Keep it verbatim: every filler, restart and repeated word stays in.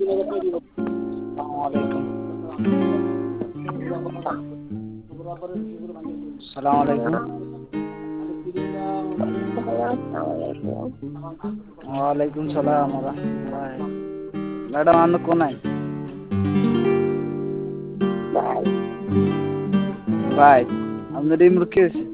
আসসালামু আলাইকুম। ওয়ালাইকুম সালাম ওয়া রাহমাতুল্লাহ। ম্যাডাম আপনি কোনায়? ভাই আপনার রিমোট কে আছে?